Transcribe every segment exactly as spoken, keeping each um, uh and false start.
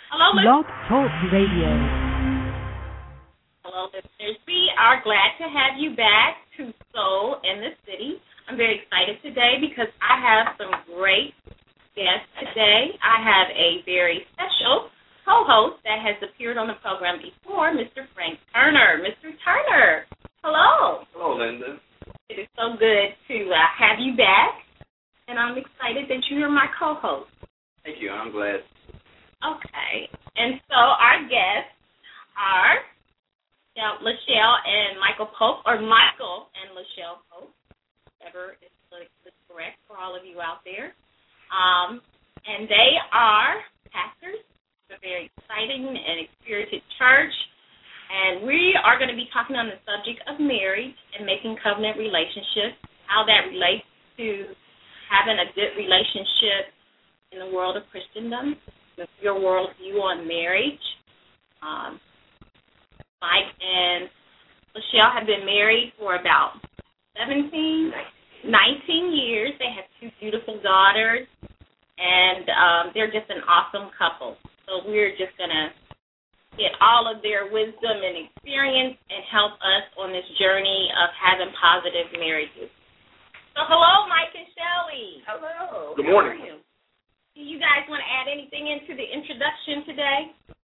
Hello, Blog Talk Radio. Hello, listeners. We are glad to have you back to Soul in the City. I'm very excited today because I have some great guests today. I have a very special co-host that has appeared on the program before, Mister Frank Turner. Mister Turner, hello. Hello, Linda. It is so good to uh, have you back, and I'm excited that you're my co-host. Thank you. I'm glad. Okay. And so our guests are you know, Lachelle and Michael Pope, or Michael and Lachelle Pope, whatever is correct for all of you out there. Um, and they are pastors of a very exciting and spirited church. And we are going to be talking on the subject of marriage and making covenant relationships, how that relates to having a good relationship in the world of Christendom, with your worldview on marriage. Um, Mike and Lachelle have been married for about seventeen, nineteen years. They have two beautiful daughters, and um, they're just an awesome couple. So we're just going to get all of their wisdom and experience and help us on this journey of having positive marriages. So hello, Mike and Shelley. Hello. Good morning. How are you? Do you guys want to add anything into the introduction today?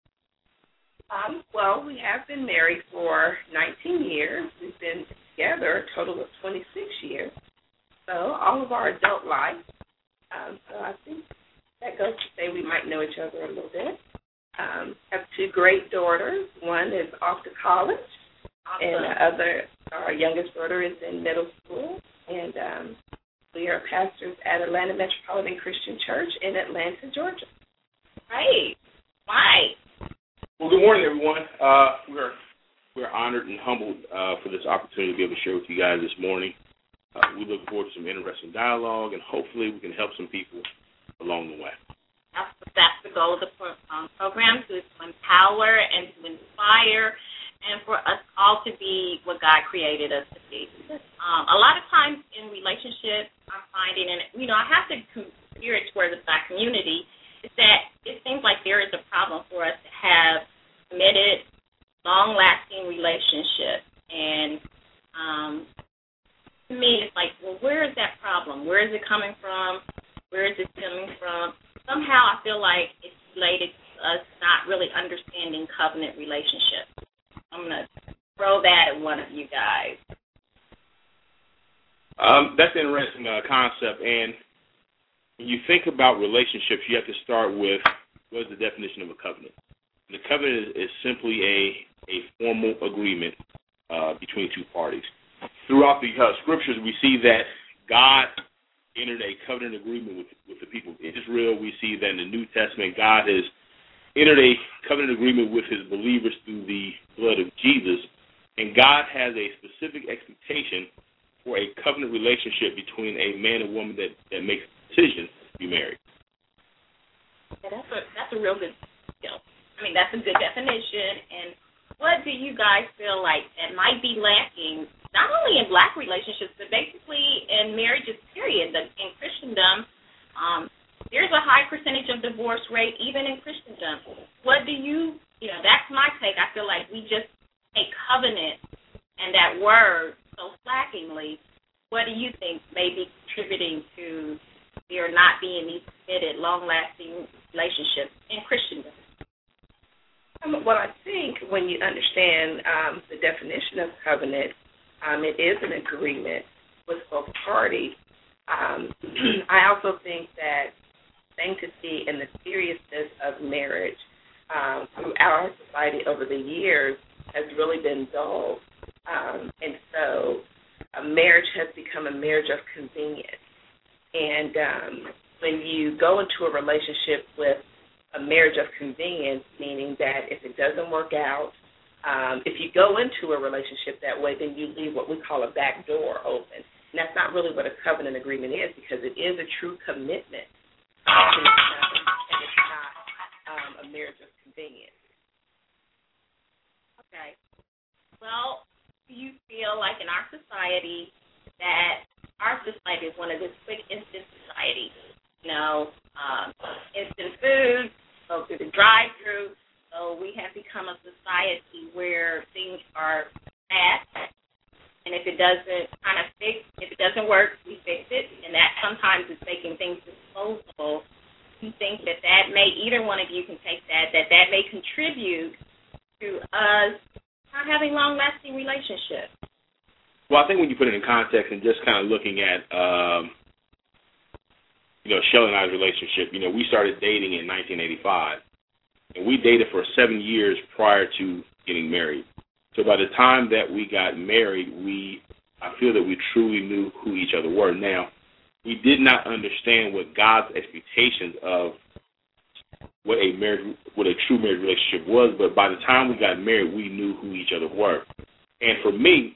Um, well, we have been married for nineteen years. We've been together a total of twenty-six years. So all of our adult life. Um, so I think that goes to say we might know each other a little bit. Um, have two great daughters. One is off to college, Awesome. and the other, our youngest daughter, is in middle school. And um, we are pastors at Atlanta Metropolitan Christian Church in Atlanta, Georgia. Great. Mike. Well, good morning, everyone. Uh, we're we're honored and humbled uh, for this opportunity to be able to share with you guys this morning. Uh, we look forward to some interesting dialogue, and hopefully we can help some people along the way. That's, that's the goal of the pro- um, program, to empower and to inspire, and for us all to be what God created us to be. Um, a lot of times in relationships, I'm finding, and you know, I have to compare it towards the Black community, is that it seems like there is a problem for us to have committed, long-lasting relationships. And um, to me, it's like, well, where is that problem? Where is it coming from? Where is it coming from? Somehow I feel like it's related to us not really understanding covenant relationships. I'm going to throw that at one of you guys. Um, that's an interesting uh, concept, and when you think about relationships, you have to start with what is the definition of a covenant. And the covenant is, is simply a, a formal agreement uh, between two parties. Throughout the uh, scriptures, we see that God entered a covenant agreement with, with the people of Israel. We see that in the New Testament, God has entered a covenant agreement with his believers through the blood of Jesus, and God has a specific expectation for a covenant relationship between a man and woman that, that makes a decision to be married. Yeah, that's a that's a real good skill. I mean, that's a good definition. And what do you guys feel like that might be lacking, not only in Black relationships, but basically in marriages, period? The, in Christendom, um, there's a high percentage of divorce rate even in Christendom. What do you, you know, that's my take. I feel like we just take covenant and that word so slackingly. What do you think may be contributing to there not being these committed, long-lasting relationships in Christendom? Um, well, I think when you understand um, the definition of covenant, um, it is an agreement with both parties. Um, I also think that sanctity and the seriousness of marriage um, throughout our society over the years has really been dulled. Um, and so a marriage has become a marriage of convenience. And um, when you go into a relationship with a marriage of convenience, meaning that if it doesn't work out, um, if you go into a relationship that way, then you leave what we call a back door open. And that's not really what a covenant agreement is, because it is a true commitment. And it's not, and it's not um, a marriage of convenience. Okay. Well, do you feel like in our society that our society is one of those quick instant societies? You know, um, instant food, go through the drive-through. So we have become a society where things are fast, and if it doesn't kind of fix, if it doesn't work, we fix it, and that sometimes is making things disposable. You think that that may, either one of you can take that, that that may contribute to us not having long-lasting relationships? Well, I think when you put it in context and just kind of looking at, um, you know, Shelly and I's relationship, you know, we started dating in nineteen eighty-five. And we dated for seven years prior to getting married. So by the time that we got married, we, I feel that we truly knew who each other were. Now, we did not understand what God's expectations of what a marriage, what a true marriage relationship was. But by the time we got married, we knew who each other were. And for me,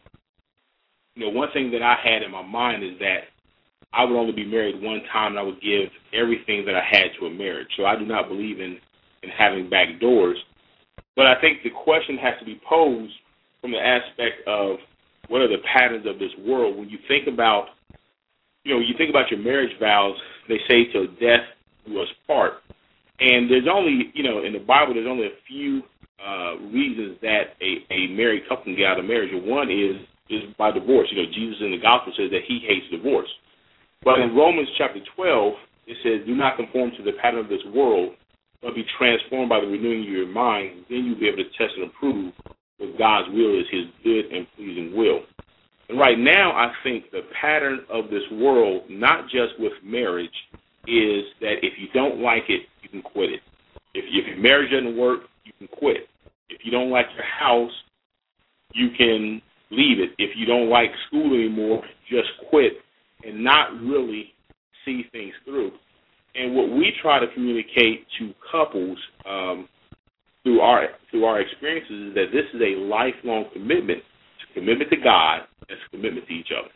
you know, one thing that I had in my mind is that I would only be married one time, and I would give everything that I had to a marriage. So I do not believe in and having back doors. But I think the question has to be posed from the aspect of what are the patterns of this world. When you think about, you know, when you think about your marriage vows, they say till death do us part. And there's only, you know, in the Bible, there's only a few uh, reasons that a, a married couple can get out of marriage. And one is, is by divorce. You know, Jesus in the gospel says that he hates divorce. But in Romans chapter twelve, it says, do not conform to the pattern of this world, but be transformed by the renewing of your mind. Then you'll be able to test and approve what God's will is, his good and pleasing will. And right now, I think the pattern of this world, not just with marriage, is that if you don't like it, you can quit it. If, if your marriage doesn't work, you can quit. If you don't like your house, you can leave it. If you don't like school anymore, just quit and not really see things through. And what we try to communicate to couples um, through our through our experiences is that this is a lifelong commitment. It's a commitment to God. It's a commitment to each other.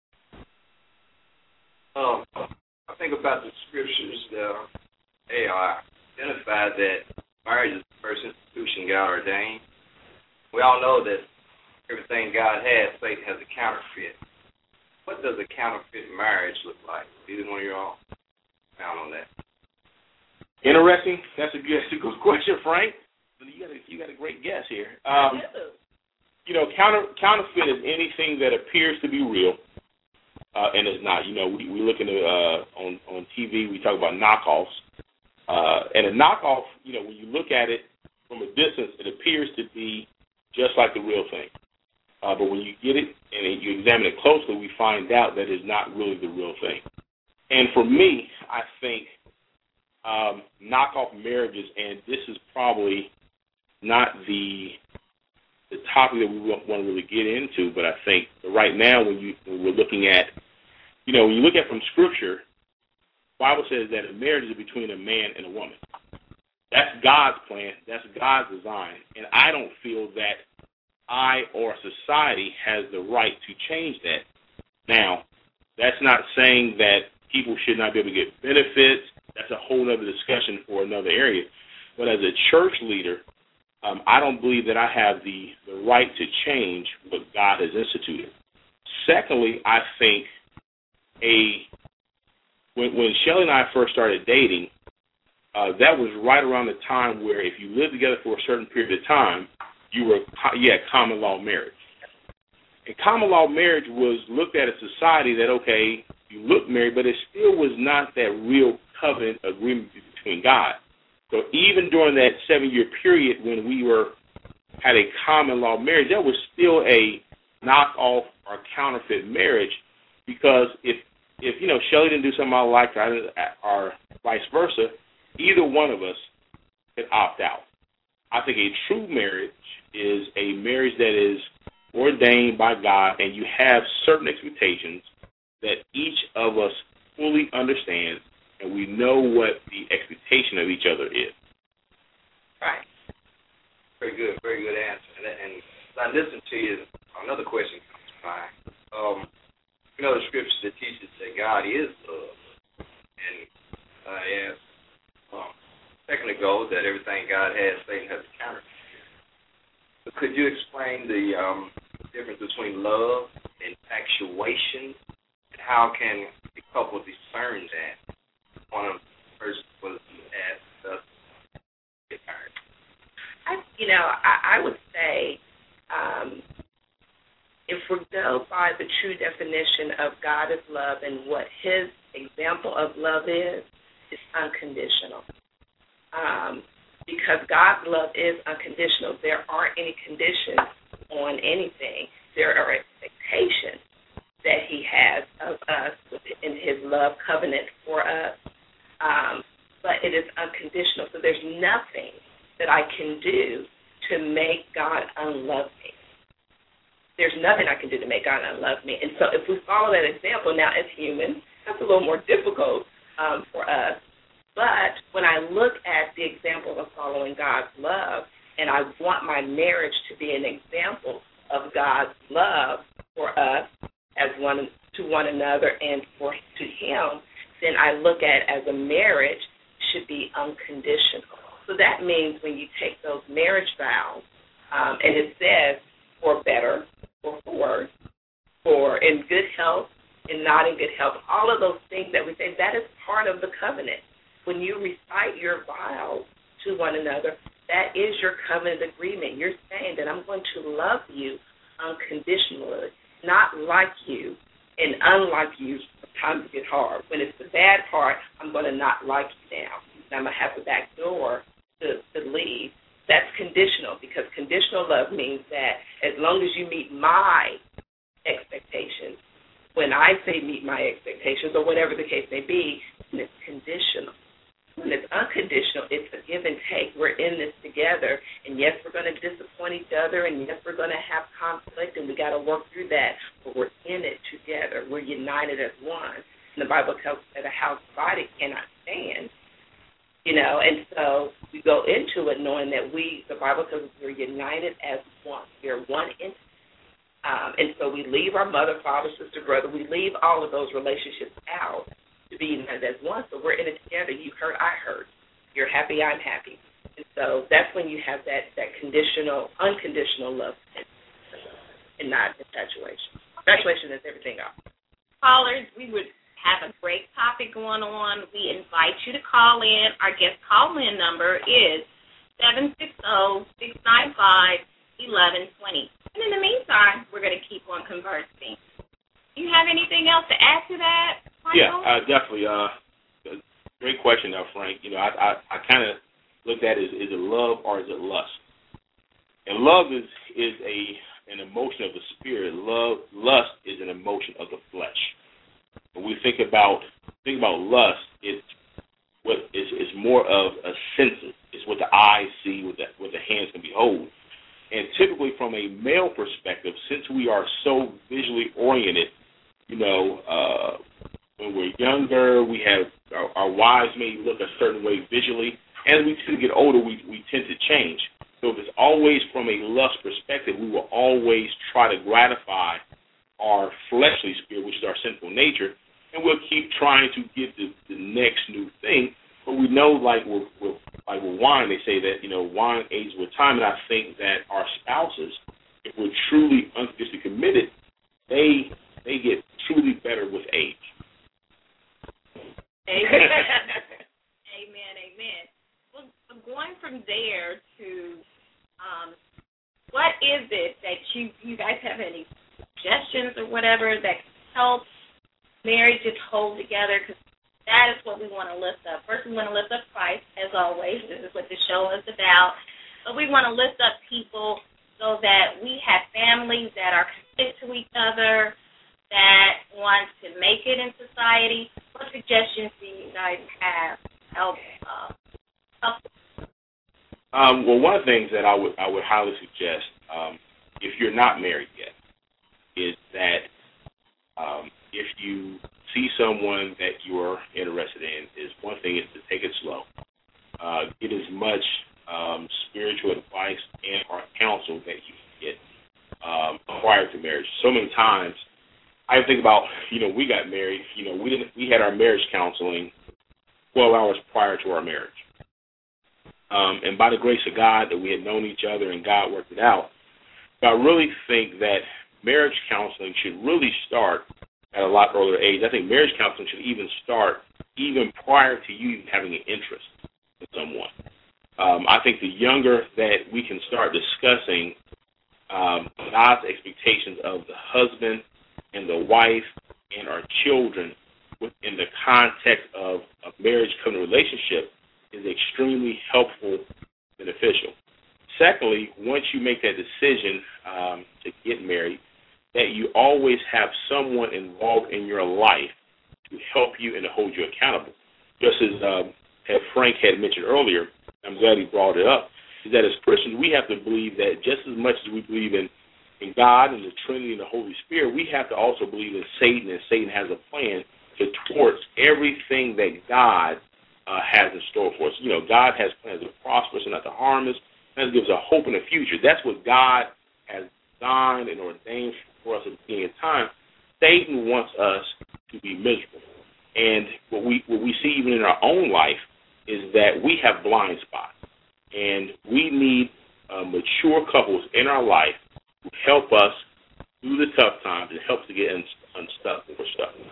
Um, I think about the scriptures that they are identified that marriage is the first institution God ordained. We all know that everything God has, Satan has a counterfeit. What does a counterfeit marriage look like? Either one of you all on that. Interesting. That's a good, that's a good question, Frank. You got a, you got a great guess here. Um, you know, counter counterfeit is anything that appears to be real uh, and is not. You know, we we look into uh, on on T V. We talk about knockoffs, uh, and a knockoff. You know, when you look at it from a distance, it appears to be just like the real thing. Uh, but when you get it and you examine it closely, we find out that it's not really the real thing. And for me, I think um, knockoff marriages, and this is probably not the the topic that we want to really get into, but I think right now when, you, when we're looking at, you know, when you look at from Scripture, the Bible says that a marriage is between a man and a woman. That's God's plan. That's God's design. And I don't feel that I or society has the right to change that. Now, that's not saying that people should not be able to get benefits. That's a whole other discussion for another area. But as a church leader, um, I don't believe that I have the, the right to change what God has instituted. Secondly, I think a when, when Shelly and I first started dating, uh, that was right around the time where if you lived together for a certain period of time, you were you had common law marriage. And common law marriage was looked at as society that, okay, you look married, but it still was not that real covenant agreement between God. So even during that seven-year period when we were had a common law marriage, that was still a knockoff or counterfeit marriage, because if, if you know, Shelly didn't do something I liked or, or vice versa, either one of us could opt out. I think a true marriage is a marriage that is ordained by God, and you have certain expectations that each of us fully understands, and we know what the expectation of each other is. Right. Very good, very good answer. And, and as I listen to you, another question comes to mind. Um, you know the scripture that teaches that God is love, and uh, as um, second ago, that everything God has, Satan has a counterfeit. But could you explain the um, difference between love and infatuation, and how can a couple discern that? One of the first was asked us, you know, I, I would say um, if we go by the true definition of God is love and what his example of love is, it's unconditional. Um, because God's love is unconditional. There aren't any conditions on anything. There are expectations that he has of us in his love covenant for us. Um, but it is unconditional. So there's nothing that I can do to make God unlove me. There's nothing I can do to make God unlove me. And so if we follow that example, now as humans, that's a little more difficult um, for us. But when I look at the example of following God's love, and I want my marriage to be an example of God's love for us as one to one another and for to him, then I look at as a marriage should be unconditional. So that means when you take those marriage vows, um, and it says for better, or for worse, for in good health, and not in good health, all of those things that we say, that is part of the covenant. When you recite your vows to one another, that is your covenant agreement. You're saying that I'm going to love you unconditionally, not like you and unlike you when times get hard. When it's the bad part, I'm going to not like you now. I'm going to have the back door to, to leave. That's conditional, because conditional love means that as long as you meet my expectations, when I say meet my expectations or whatever the case may be, then it's conditional. When it's unconditional, it's a give and take. We're in this together, and yes, we're going to disappoint each other, and yes, we're going to have conflict, and we got to work through that, but we're in it together. We're united as one. And the Bible tells us that a house divided cannot stand, you know, and so we go into it knowing that we, the Bible tells us we're united as one. We're one entity. Um, and so we leave our mother, father, sister, brother. We leave all of those relationships out to be united as one. So we're in it together. You hurt, I hurt. You're happy, I'm happy. And so that's when you have that, that conditional, unconditional love and not infatuation. Infatuation is everything else. Callers, we would have a great topic going on. We invite you to call in. Our guest call-in number is seven six zero, six nine five, one one two zero. And in the meantime, we're going to keep on conversing. Do you have anything else to add to that, Michael? Yeah, uh, definitely. Uh, great question, though, Frank. You know, I I, I kind of looked at it as, is it love or is it lust? And love is is a an emotion of the spirit. Love lust is an emotion of the flesh. When we think about think about lust, it's what is is more of a senses. It's what the eyes see, what the what the hands can behold. And typically, from a male perspective, since we are so visually oriented, you know, uh, when we're younger, we have our, our wives may look a certain way visually. As we tend to get older, we, we tend to change. So if it's always from a lust perspective, we will always try to gratify our fleshly spirit, which is our sinful nature, and we'll keep trying to get the, the next new thing. But we know, like with, with like with wine, they say that, you know, wine ages with time, and I think that our spouses, if we're truly unconditionally committed, they they get truly better with age. Amen. Amen. Amen. Well, going from there to um, what is it that you you guys have any suggestions or whatever that help marriages hold together? Because that is what we want to lift up. First, we want to lift up Christ, as always. This is what the show is about. But we want to lift up people so that we have families that are committed to each other, that want to make it in society. What suggestions do you guys have to help? Uh, help? Um, well, one of the things that I would I would highly suggest, um, if you're not married yet, is that um, if you see someone that you're interested in, is one thing is to take it slow. Uh, get as much um, spiritual advice and or counsel that you can get um, prior to marriage. So many times, I think about, you know, we got married, you know, we didn't we had our marriage counseling twelve hours prior to our marriage. Um, and by the grace of God that we had known each other and God worked it out, but I really think that marriage counseling should really start at a lot earlier age. I think marriage counseling should even start even prior to you even having an interest in someone. Um, I think the younger that we can start discussing um, God's expectations of the husband and the wife and our children within the context of a marriage covenant relationship is extremely helpful, beneficial. Secondly, once you make that decision um, to get married, that you always have someone involved in your life to help you and to hold you accountable. Just as um, Frank had mentioned earlier, I'm glad he brought it up, is that as Christians, we have to believe that just as much as we believe in, in God and the Trinity and the Holy Spirit, we have to also believe in Satan, and Satan has a plan to thwart everything that God uh, has in store for us. You know, God has plans to prosper us and not to harm us. That gives a hope in the future. That's what God has designed and ordained for us at the beginning of time. Satan wants us to be miserable. And what we what we see even in our own life is that we have blind spots. And we need uh, mature couples in our life who help us through the tough times and help us to get un- unstuck when we're stuck.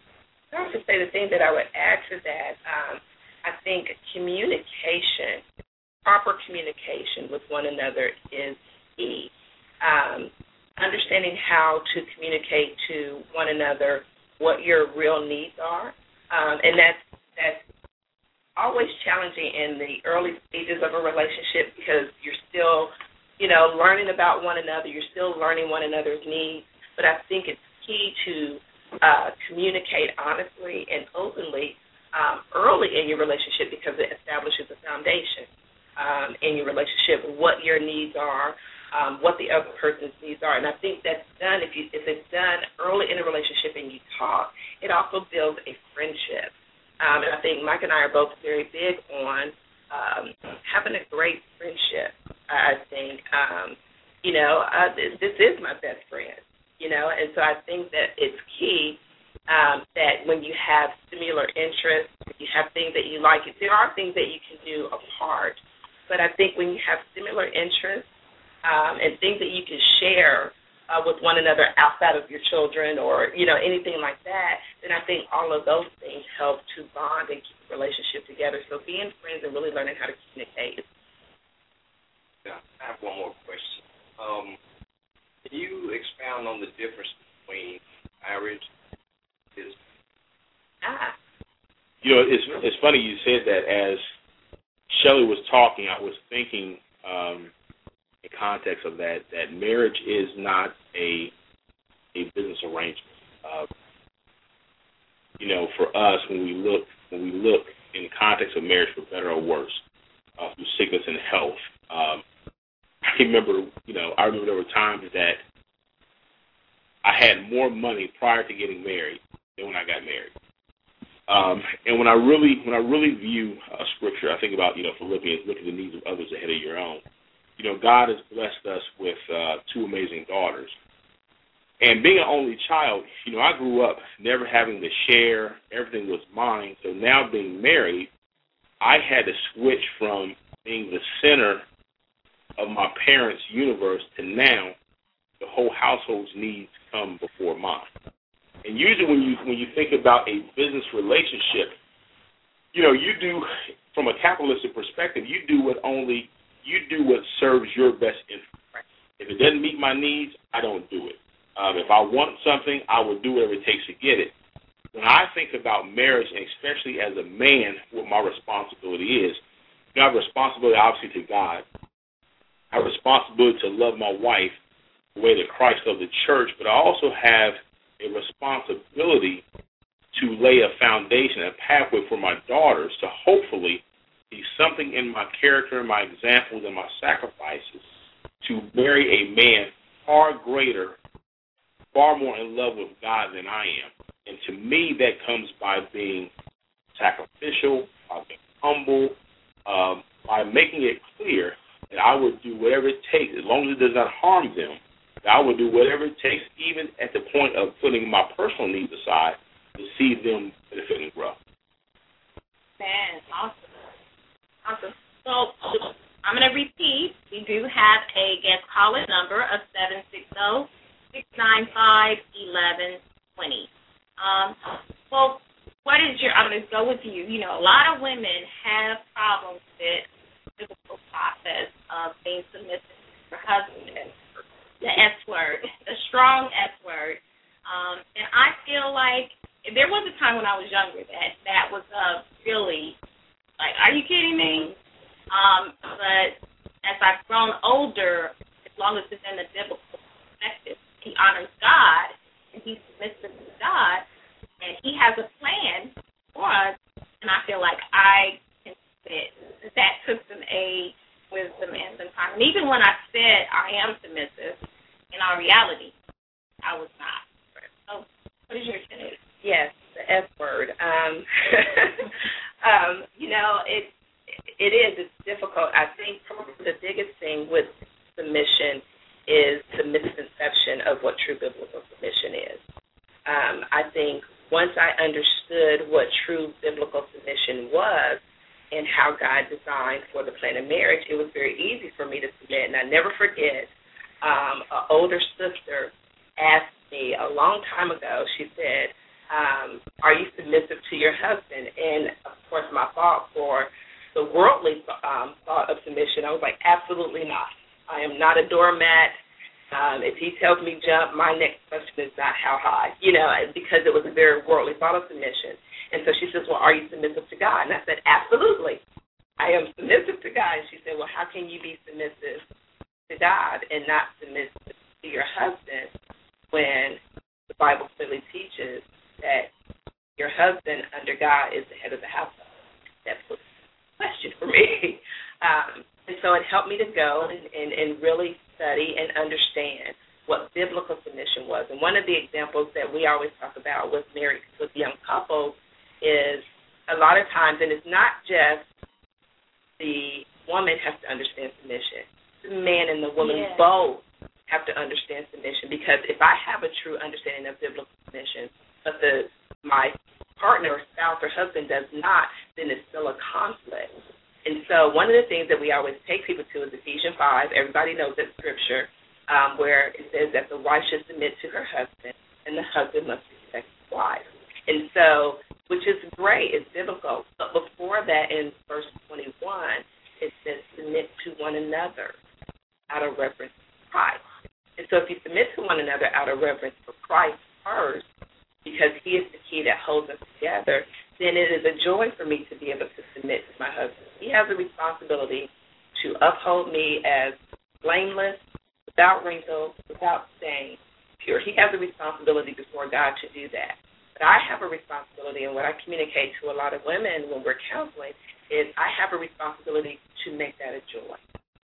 I would say the thing that I would add to that, um, I think communication, proper communication with one another is key. Um, understanding how to communicate to one another what your real needs are, um, and that's that's always challenging in the early stages of a relationship because you're still, you know, learning about one another. You're still learning one another's needs. But I think it's key to uh, communicate honestly and openly um, early in your relationship because it establishes a foundation um, in your relationship, what your needs are, um, what the other person's needs are. And I think that's done, if, you, if it's done early in a relationship and you talk, it also builds a friendship. Um, and I think Mike and I are both very big on um, having a great friendship. I think, um, you know, uh, this, this is my best friend, you know, and so I think that it's key um, that when you have similar interests, you have things that you like, there are things that you can do apart, but I think when you have similar interests um, and things that you can share Uh, with one another outside of your children or, you know, anything like that, then I think all of those things help to bond and keep the relationship together. So being friends and really learning how to communicate. Yeah, I have one more question. Um, can you expound on the difference between marriage and business? Ah. You know, it's it's funny you said that. As Shelley was talking, I was thinking um, in context of that, that marriage is not a a business arrangement. Uh, you know, for us, when we look when we look in the context of marriage, for better or worse, uh, through sickness and health, um, I remember, you know, I remember there were times that I had more money prior to getting married than when I got married. Um, and when I really when I really view uh, Scripture, I think about, you know, Philippians, look at the needs of others ahead of your own. You know, God has blessed us with uh, two amazing daughters. And being an only child, you know, I grew up never having to share. Everything was mine. So now being married, I had to switch from being the center of my parents' universe to now the whole household's needs come before mine. And usually when you when you think about a business relationship, you know, you do, from a capitalistic perspective, you do what only You do what serves your best interest. If it doesn't meet my needs, I don't do it. Um, if I want something, I will do whatever it takes to get it. When I think about marriage, and especially as a man, what my responsibility is, you know, I have a responsibility, obviously, to God. I have a responsibility to love my wife the way that Christ loved the church, but I also have a responsibility to lay a foundation, a pathway for my daughters to hopefully be something in my character, my examples, and my sacrifices to marry a man far greater, far more in love with God than I am. And to me, that comes by being sacrificial, by being humble, um, by making it clear that I would do whatever it takes, as long as it does not harm them, that I would do whatever it takes, even at the point of putting my personal needs aside, to see them benefit and grow. Man, awesome. Awesome. So I'm going to repeat. We do have a guest caller number of seven six zero, six nine five, one one two zero. Um, well, what is your, I'm going to go with you. You know, a lot of women have problems with physical of being submissive to your husband, the S word, the strong S word. Um, and I feel like there was a time when I was younger that that was uh, really, like, are you kidding me? Um, but as I've grown older, as long as it's in the biblical perspective, he honors God, and he's submissive to God, and he has a plan for us, and I feel like I can fit. That took some age, wisdom, and some time. And even when I said I am submissive, in our reality, I was not. So, what is your take? Yes, the S word. Um, um, you know, it it is. It's difficult. I think probably the biggest thing with submission is the misconception of what true biblical submission is. Um, I think once I understood what true biblical submission was and how God designed for the plan of marriage, it was very easy for me to submit. And I never forget, um, an older sister asked me a long time ago, she said, um, are you submissive to your husband? And, of course, my thought for the worldly um, thought of submission, I was like, absolutely not. I am not a doormat. Um, if he tells me jump, my next question is not how high, you know, because it was a very worldly thought of submission. And so she says, well, are you submissive to God? And I said, absolutely. I am submissive to God. And she said, well, how can you be submissive to God and not submissive to your husband when the Bible clearly teaches that your husband under God is the head of the household? That's a question for me. Um, and so it helped me to go and, and, and really study and understand what biblical submission was. And one of the examples that we always talk about with married, with young couples is a lot of times, and it's not just the woman has to understand submission. The man and the woman yes. both have to understand submission, because if I have a true understanding of biblical submission, but the my partner or spouse or husband does not, then it's still a conflict. And so one of the things that we always take people to is Ephesians five. Everybody knows that scripture um, where it says that the wife should submit to her husband and the husband must respect his wife. And so, which is great, it's biblical. But before that, in verse twenty-one, it says submit to one another out of reverence for Christ. And so if you submit to one another out of reverence for Christ first, because he is the key that holds us together, then it is a joy for me to be able to submit to my husband. He has a responsibility to uphold me as blameless, without wrinkle, without stain, pure. He has a responsibility before God to do that. But I have a responsibility, and what I communicate to a lot of women when we're counseling is I have a responsibility to make that a joy.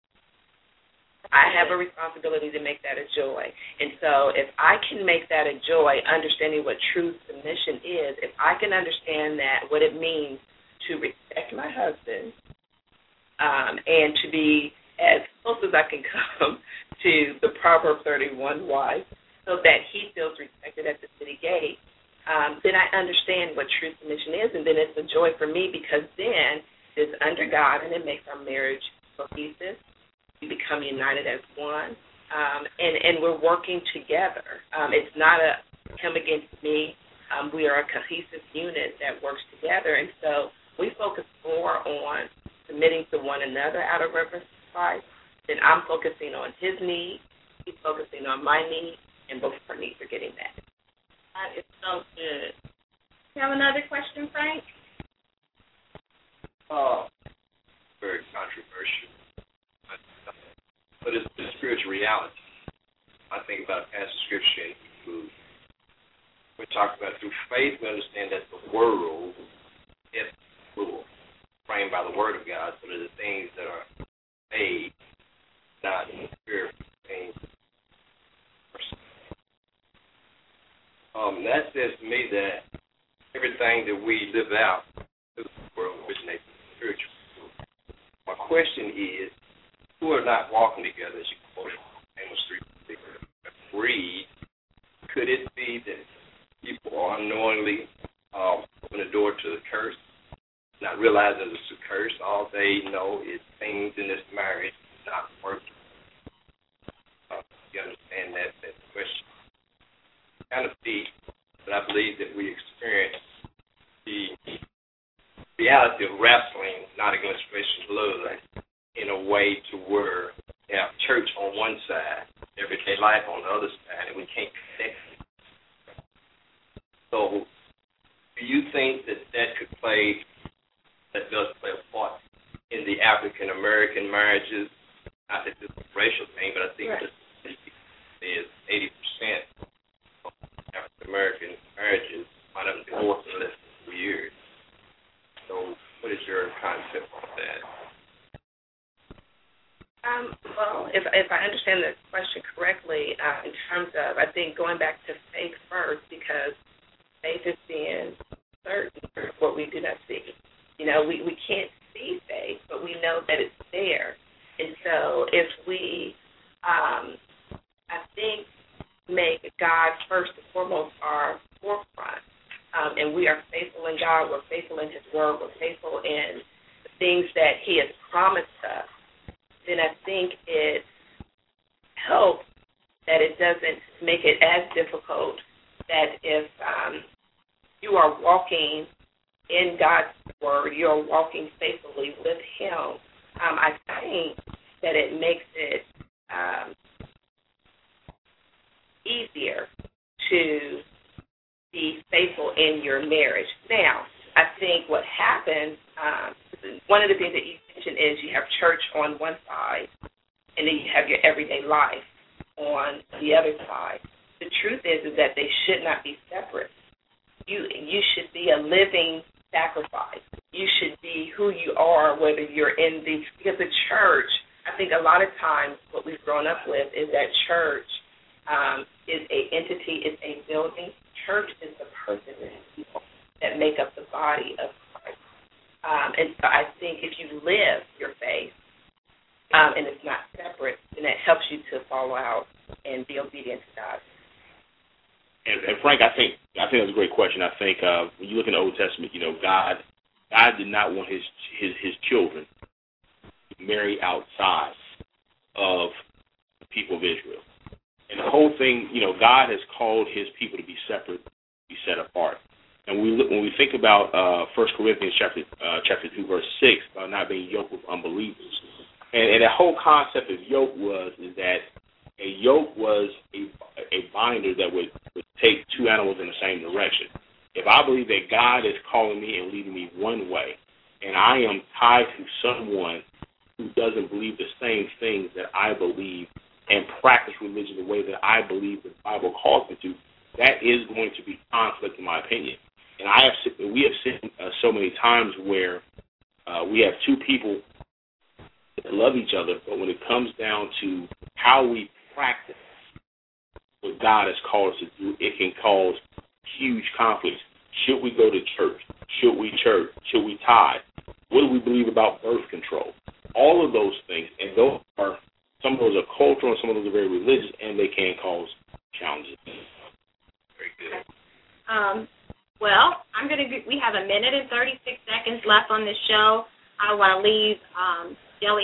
I have a responsibility to make that a joy. And so if I can make that a joy, understanding what true submission is, if I can understand that, what it means to respect my husband um, and to be as close as I can come to the Proverb thirty-one wife so that he feels respected at the city gate, um, then I understand what true submission is, and then it's a joy for me because then it's under God and it makes our marriage cohesive. We become united as one, um, and, and we're working together. Um, it's not a him against me. Um, we are a cohesive unit that works together, and so we focus more on submitting to one another out of reverence to Christ. Then I'm focusing on his needs, he's focusing on my needs, and both of our needs are getting met. That is so good. You have another question, Frank? Uh, very controversial. But it's the spiritual reality. I think about a passage of scripture in Hebrews. We talk about through faith, we understand that the world is ruled, framed by the word of God, so that the things that are made, not spiritual things. Um, that says to me that everything that we live out in the world originates from the spiritual. My question is, who are not walking together, as you quoted Amos three, read, could it be that people are unknowingly um, open the door to the curse, not realizing it's a curse? All they know is things in this marriage not working. Uh, you understand that, that question? Kind of deep, but I believe that we experience the reality of wrestling not against flesh and blood in a way to where we have church on one side, everyday life on the other side, and we can't connect. So do you think that that could play, that does play a part in the African-American marriages? Not that this is a racial thing, but I think right. the statistic is eighty percent of African-American marriages might have been divorced in less than two years. So what is your concept on that? Um, well, if if I understand the question correctly, uh, in terms of, I think going back to faith first, because faith is being certain for what we do not see. You know, we, we can't see faith, but we know that it's there. And so if we, um, I think, make God first and foremost our forefront, um, and we are faithful in God, we're faithful in His Word, we're faithful in the things that He has promised us, then I think it helps that it doesn't make it as difficult that if um, you are walking in God's Word, you're walking faithfully with Him, um, I think that it makes it um, easier to be faithful in your marriage. Now, I think what happens, um, one of the things that you mentioned is you have church on one side, and then you have your everyday life on the other side. The truth is, is that they should not be separate. You you should be a living sacrifice. You should be who you are, whether you're in the, because the church, I think a lot of times what we've grown up with is that church um, is a entity, is a building. Church is the person and people that make up the body of Christ. Um, and so I think if you live your faith um, and it's not separate, then it helps you to follow out and be obedient to God. And, and Frank, I think I think that's a great question. I think uh, when you look in the Old Testament, you know, God God did not want his his, his children to marry outside of the people of Israel. And the whole thing, you know, God has called His people to be separate, be set apart. And we look, when we think about uh, First Corinthians chapter uh, chapter two verse six about not being yoked with unbelievers, and, and the whole concept of yoke was is that a yoke was a, a binder that would, would take two animals in the same direction. If I believe that God is calling me and leading me one way, and I am tied to someone who doesn't believe the same things that I believe and practice religion the way that I believe the Bible calls me to, that is going to be conflict, in my opinion. And I have we have seen uh, so many times where uh, we have two people that love each other, but when it comes down to how we practice what God has called us to do, it can cause huge conflicts. Should we go to church? Should we church? Should we tithe? What do we believe about birth control? All of those things, and those are some of those are cultural and some of those are very religious, and they can cause challenges. Very good. Um, well, I'm going to. We have a minute and thirty-six seconds left on this show. I want to leave um, Jelly.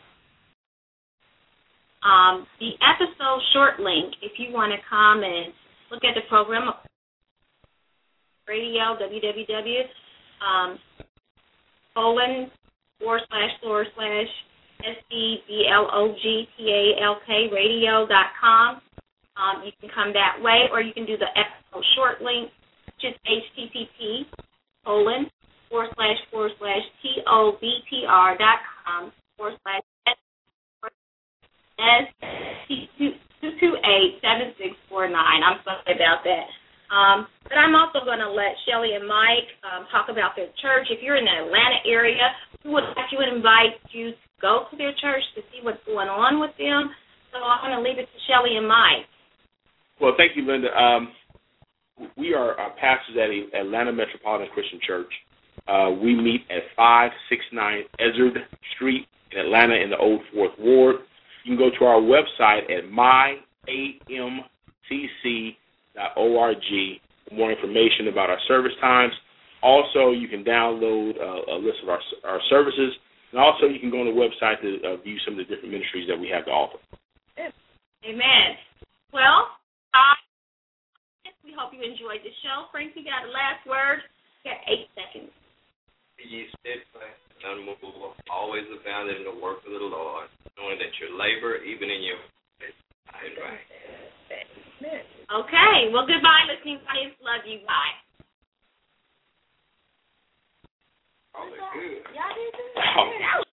Um, the episode short link, if you want to come and look at the program, radio, www, um, colon, forward slash, forward slash, S E B L O G T A L K, radio dot com. Um, you can come that way, or you can do the episode short link, which is H T T P, colon, forward slash, forward slash, T O B T R dot com, forward slash, S two two eight seven six four nine. I'm sorry about that. Um, but I'm also going to let Shelly and Mike um, talk about their church. If you're in the Atlanta area, we would like you to invite you to go to their church to see what's going on with them. So I'm going to leave it to Shelly and Mike. Well, thank you, Linda. Um, we are uh, pastors at the Atlanta Metropolitan Christian Church. Uh, we meet at five sixty-nine Ezard Street in Atlanta in the Old Fourth Ward. You can go to our website at my a m c c dot org for more information about our service times. Also, you can download uh, a list of our, our services, and also you can go on the website to uh, view some of the different ministries that we have to offer. Amen. Well, uh, we hope you enjoyed the show. Frank, you got a last word? You got eight seconds. Be ye steadfast and unmovable, always abounding in the work of the Lord, knowing labor, even in your right. Okay. Well, goodbye, listening audience. Love you. Bye. Oh, they're good. Y'all did good.